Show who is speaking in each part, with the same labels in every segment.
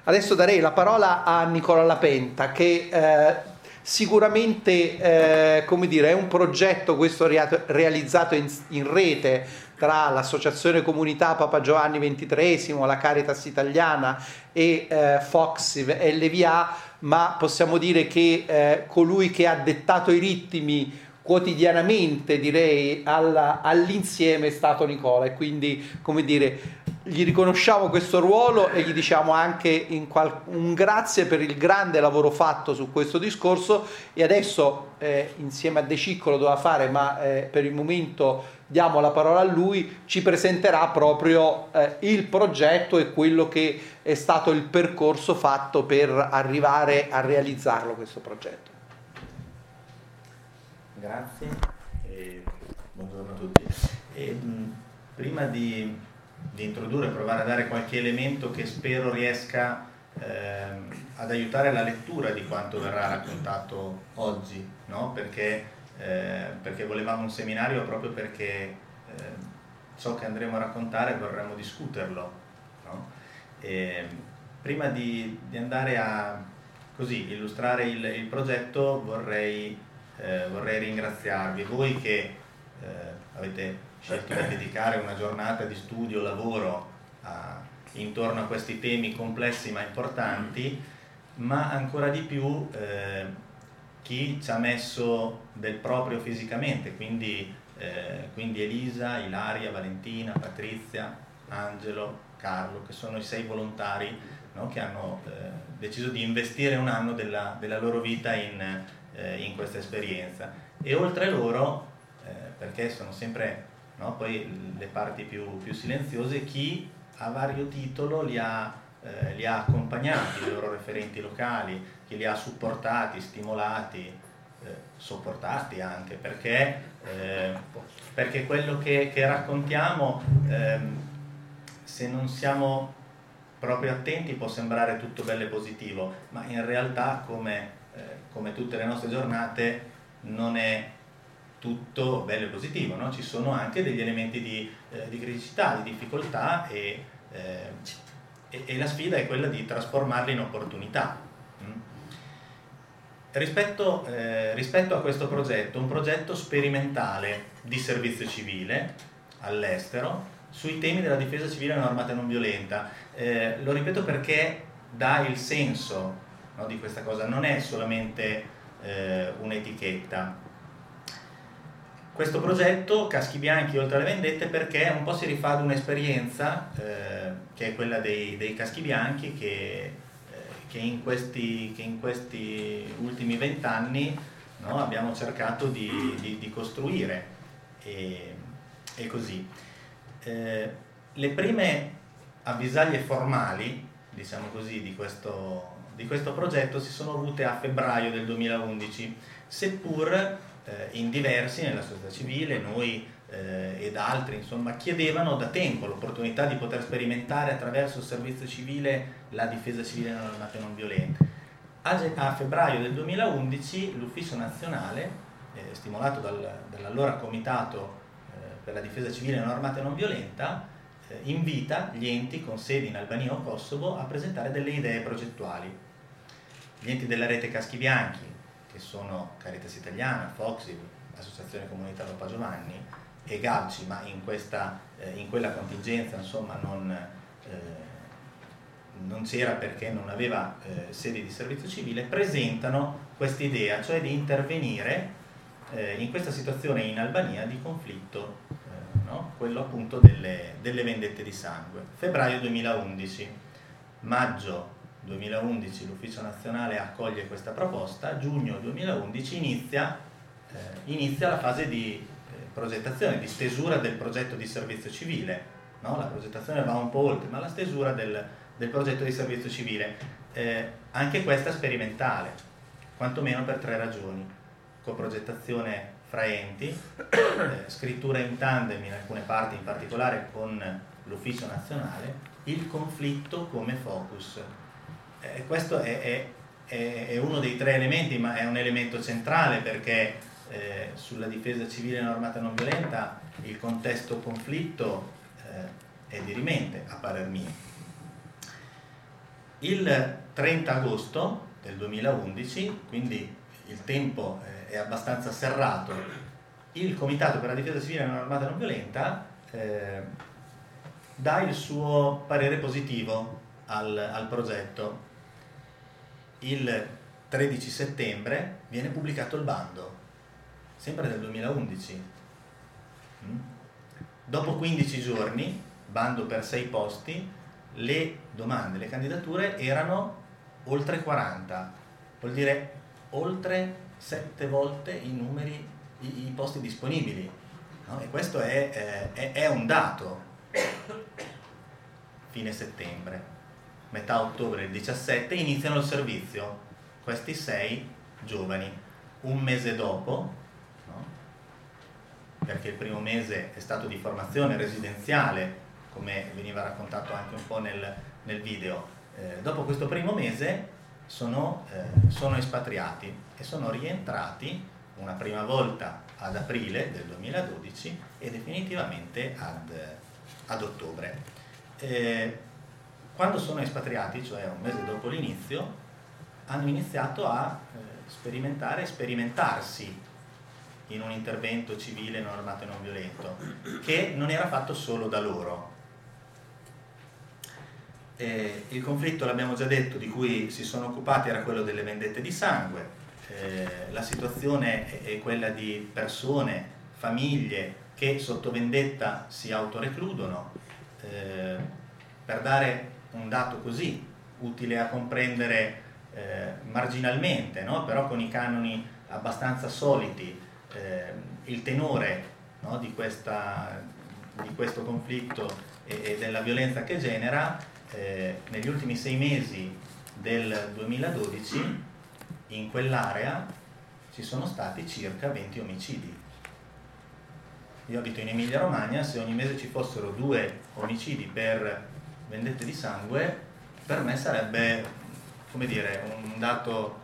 Speaker 1: Adesso darei la parola a Nicola Lapenta, che sicuramente come dire, è un progetto questo realizzato in rete tra l'Associazione Comunità Papa Giovanni XXIII, la Caritas Italiana e Fox e LVA, ma possiamo dire che colui che ha dettato i ritmi quotidianamente, direi, all'insieme è stato Nicola, e quindi, come dire, gli riconosciamo questo ruolo e gli diciamo anche un grazie per il grande lavoro fatto su questo discorso. E adesso insieme a De Cicco lo doveva fare, ma per il momento diamo la parola a lui, ci presenterà proprio il progetto e quello che è stato il percorso fatto per arrivare a realizzarlo, questo progetto.
Speaker 2: Grazie e buongiorno a tutti. Prima di introdurre e provare a dare qualche elemento che spero riesca ad aiutare la lettura di quanto verrà raccontato oggi, no? Perché volevamo un seminario proprio perché ciò che andremo a raccontare vorremmo discuterlo, no? Prima di andare a così illustrare il progetto vorrei ringraziarvi, voi che avete scelto di dedicare una giornata di studio, lavoro intorno a questi temi complessi ma importanti, ma ancora di più chi ci ha messo del proprio fisicamente, quindi Elisa, Ilaria, Valentina, Patrizia, Angelo, Carlo, che sono i 6 volontari, no, che hanno deciso di investire un anno della loro vita in questa esperienza. E oltre loro, perché sono sempre, no, poi le parti più silenziose, chi a vario titolo li ha accompagnati, i loro referenti locali, chi li ha supportati, stimolati, sopportati anche, perché quello che raccontiamo, se non siamo proprio attenti, può sembrare tutto bello e positivo, ma in realtà, come tutte le nostre giornate, non è tutto bello e positivo, no? Ci sono anche degli elementi di criticità, di difficoltà, e la sfida è quella di trasformarli in opportunità. Rispetto a questo progetto, un progetto sperimentale di servizio civile all'estero sui temi della difesa civile normata e non violenta. Lo ripeto perché dà il senso, no, di questa cosa, non è solamente un'etichetta. Questo progetto, Caschi Bianchi oltre alle vendette, perché un po' si rifà ad un'esperienza che è quella dei Caschi Bianchi che in questi ultimi 20 anni, no, abbiamo cercato di costruire, e così. Le prime avvisaglie formali, diciamo così, di questo progetto si sono avute a febbraio del 2011, seppur in diversi nella società civile, noi ed altri, insomma, chiedevano da tempo l'opportunità di poter sperimentare attraverso il servizio civile la difesa civile normata e non violenta. A febbraio del 2011 l'Ufficio Nazionale, stimolato dall'allora Comitato per la difesa civile normata e non violenta, invita gli enti con sedi in Albania o Kosovo a presentare delle idee progettuali. Gli enti della rete Caschi Bianchi, che sono Caritas Italiana, Foxy, Associazione Comunità Papa Giovanni e Gauci, ma in quella contingenza, insomma, non c'era perché non aveva sedi di servizio civile, presentano questa idea, cioè di intervenire in questa situazione in Albania di conflitto, no? Quello appunto delle vendette di sangue. Febbraio 2011, maggio 2011 l'Ufficio Nazionale accoglie questa proposta, giugno 2011 inizia la fase di progettazione, di stesura del progetto di servizio civile, no? La progettazione va un po' oltre, ma la stesura del progetto di servizio civile, anche questa sperimentale, quantomeno per 3 ragioni: coprogettazione fra enti, scrittura in tandem in alcune parti, in particolare con l'Ufficio Nazionale, il conflitto come focus. Questo è uno dei 3 elementi, ma è un elemento centrale, perché sulla difesa civile normata non violenta il contesto conflitto è dirimente, a parer mio. Il 30 agosto del 2011, quindi il tempo è abbastanza serrato, il Comitato per la Difesa Civile non Armata e Non Violenta dà il suo parere positivo al progetto. Il 13 settembre viene pubblicato il bando, sempre del 2011. Dopo 15 giorni, bando per 6 posti, le domande, le candidature erano oltre 40, vuol dire oltre 7 volte i numeri, i posti disponibili, no? E questo è un dato. Fine settembre, metà ottobre del 17 iniziano il servizio questi 6 giovani. Un mese dopo, no? Perché il primo mese è stato di formazione residenziale, come veniva raccontato anche un po' nel video, dopo questo primo mese sono espatriati e sono rientrati una prima volta ad aprile del 2012 e definitivamente ad ottobre. Quando sono espatriati, cioè un mese dopo l'inizio, hanno iniziato a sperimentarsi in un intervento civile non armato e non violento, che non era fatto solo da loro. Il conflitto, l'abbiamo già detto, di cui si sono occupati era quello delle vendette di sangue. La situazione è quella di persone, famiglie che sotto vendetta si autorecludono. Per dare un dato così utile a comprendere marginalmente, no? Però con i canoni abbastanza soliti, il tenore, no? di questo conflitto e della violenza che genera. Negli ultimi 6 mesi del 2012 in quell'area ci sono stati circa 20 omicidi. Io abito in Emilia Romagna, se ogni mese ci fossero 2 omicidi per vendette di sangue, per me sarebbe, come dire, un dato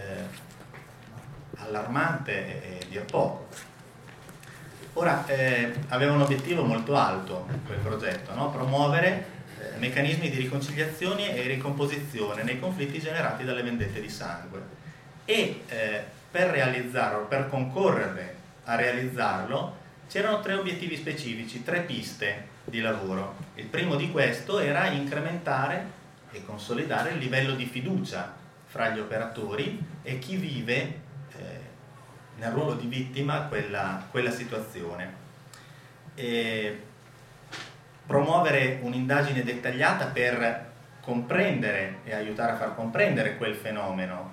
Speaker 2: allarmante e dir poco. Ora, aveva un obiettivo molto alto quel progetto, no? Promuovere meccanismi di riconciliazione e ricomposizione nei conflitti generati dalle vendette di sangue e per realizzarlo, per concorrere a realizzarlo, c'erano 3 obiettivi specifici, 3 piste di lavoro. Il primo di questo era incrementare e consolidare il livello di fiducia fra gli operatori e chi vive nel ruolo di vittima quella situazione. Promuovere un'indagine dettagliata per comprendere e aiutare a far comprendere quel fenomeno,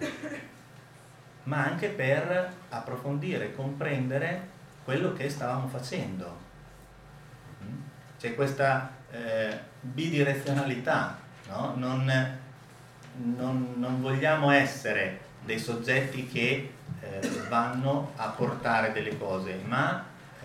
Speaker 2: ma anche per approfondire e comprendere quello che stavamo facendo. C'è questa bidirezionalità, no? Non vogliamo essere dei soggetti che vanno a portare delle cose, ma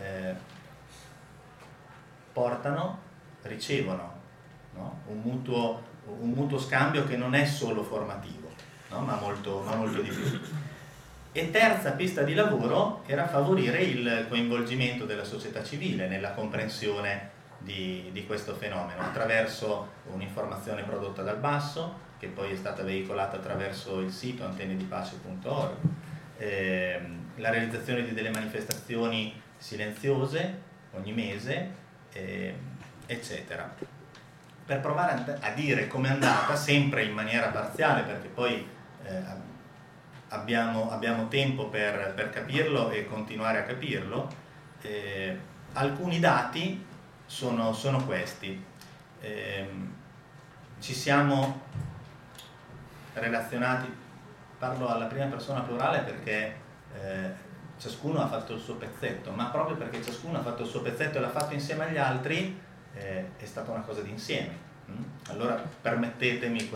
Speaker 2: portano, ricevono, no? Un mutuo scambio che non è solo formativo, no? ma molto di più. E terza pista di lavoro era favorire il coinvolgimento della società civile nella comprensione di questo fenomeno attraverso un'informazione prodotta dal basso, che poi è stata veicolata attraverso il sito antennedipace.org, la realizzazione di delle manifestazioni silenziose ogni mese, eccetera, per provare a dire com'è andata, sempre in maniera parziale, perché poi abbiamo tempo per capirlo e continuare a capirlo. Alcuni dati sono questi. Ci siamo relazionati, parlo alla prima persona plurale perché ciascuno ha fatto il suo pezzetto, ma proprio perché ciascuno ha fatto il suo pezzetto e l'ha fatto insieme agli altri, è stata una cosa d'insieme. Allora permettetemi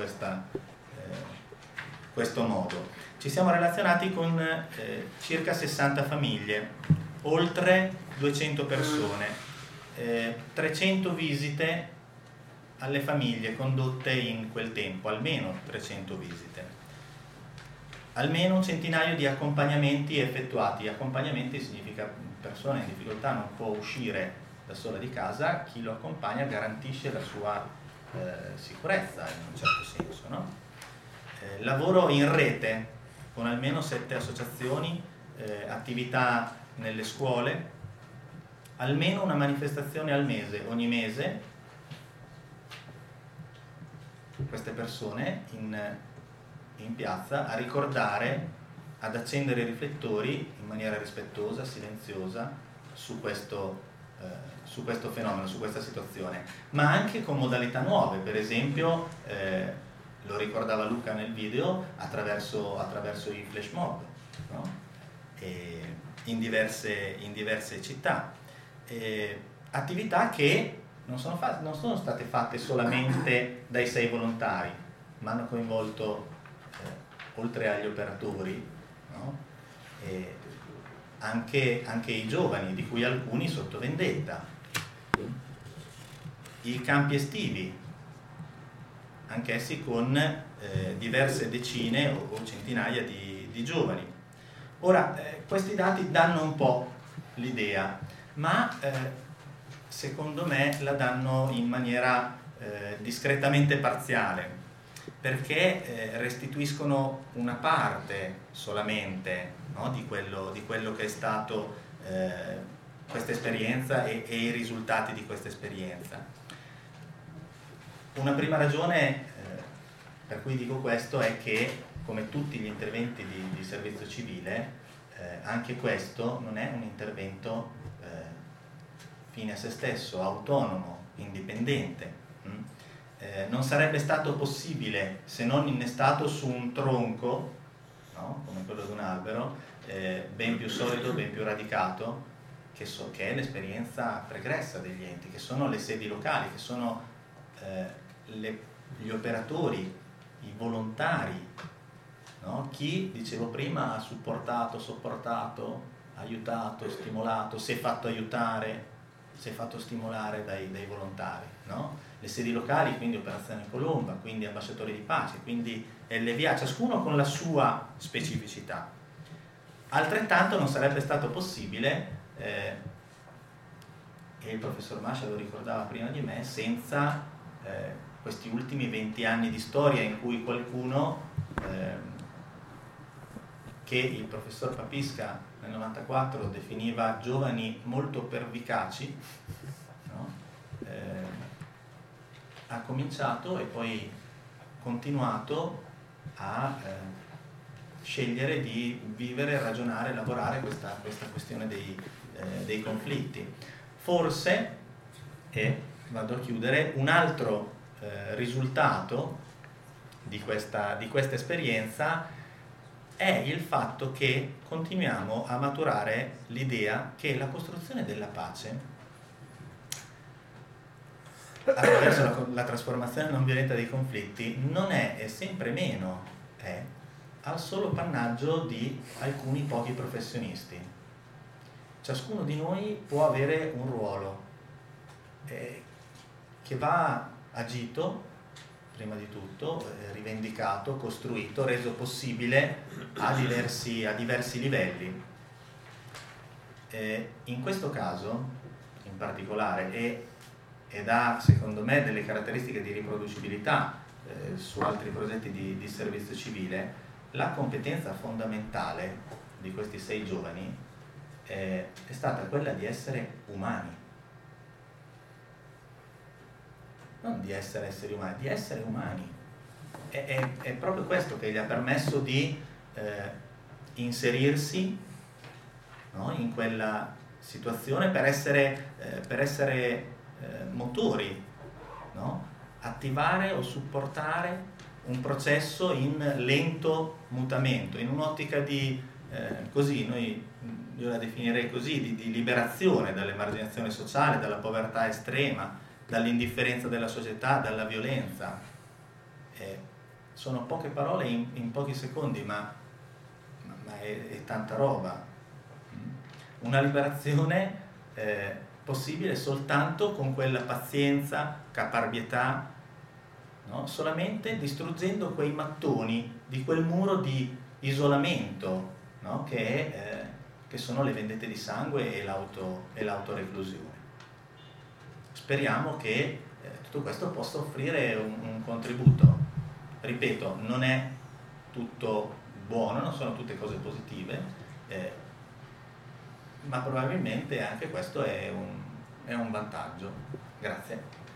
Speaker 2: questo modo. Ci siamo relazionati con circa 60 famiglie, oltre 200 persone, 300 visite alle famiglie condotte in quel tempo, almeno 300 visite. Almeno un centinaio di accompagnamenti effettuati. Accompagnamenti significa persona in difficoltà non può uscire da sola di casa, chi lo accompagna garantisce la sua sicurezza in un certo senso. lavoro in rete con almeno 7 associazioni, attività nelle scuole, almeno una manifestazione al mese, ogni mese, queste persone in piazza a ricordare, ad accendere i riflettori in maniera rispettosa, silenziosa su questo fenomeno, su questa situazione, ma anche con modalità nuove, per esempio lo ricordava Luca nel video, attraverso i flash mob, no? In diverse città, attività che non sono state fatte solamente dai 6 volontari, ma hanno coinvolto, oltre agli operatori, no? Anche i giovani, di cui alcuni sotto vendetta, i campi estivi, anch'essi con diverse decine o centinaia di giovani. Ora, questi dati danno un po' l'idea, ma secondo me la danno in maniera discretamente parziale, perché restituiscono una parte solamente, no, di quello che è stato questa esperienza e i risultati di questa esperienza. Una prima ragione per cui dico questo è che, come tutti gli interventi di servizio civile, anche questo non è un intervento fine a se stesso, autonomo, indipendente. Non sarebbe stato possibile, se non innestato su un tronco, no? Come quello di un albero, ben più solido, ben più radicato, che è l'esperienza pregressa degli enti, che sono le sedi locali, che sono gli operatori, i volontari, no? Chi, dicevo prima, ha supportato, sopportato, aiutato, stimolato, si è fatto aiutare, si è fatto stimolare dai volontari, no? Le sedi locali, quindi Operazione Colomba, quindi ambasciatori di pace, quindi LVA, ciascuno con la sua specificità. Altrettanto non sarebbe stato possibile, e il professor Mascia lo ricordava prima di me, senza questi ultimi 20 anni di storia in cui qualcuno, che il professor Papisca nel 94 definiva giovani molto pervicaci, no? Ha cominciato e poi continuato a scegliere di vivere, ragionare, lavorare questa questione dei conflitti. Forse, e vado a chiudere, un altro risultato di questa esperienza è il fatto che continuiamo a maturare l'idea che la costruzione della pace, attraverso la trasformazione non violenta dei conflitti, non è, e sempre meno è, al solo pannaggio di alcuni pochi professionisti. Ciascuno di noi può avere un ruolo che va agito, prima di tutto, rivendicato, costruito, reso possibile a diversi livelli. In questo caso, in particolare, ed ha secondo me delle caratteristiche di riproducibilità su altri progetti di servizio civile, la competenza fondamentale di questi 6 giovani è stata quella di essere umani. Non di essere esseri umani, di essere umani. È proprio questo che gli ha permesso di inserirsi, no, in quella situazione per essere motori, no? Attivare o supportare un processo in lento mutamento, in un'ottica di io la definirei così, di liberazione dall'emarginazione sociale, dalla povertà estrema, dall'indifferenza della società, dalla violenza. Sono poche parole in pochi secondi, ma è tanta roba. Una liberazione possibile soltanto con quella pazienza, caparbietà, no? Solamente distruggendo quei mattoni di quel muro di isolamento, no? che sono le vendette di sangue e l'autoreclusione. Speriamo che tutto questo possa offrire un contributo. Ripeto, non è tutto buono, non sono tutte cose positive, ma probabilmente anche questo è un vantaggio. Grazie.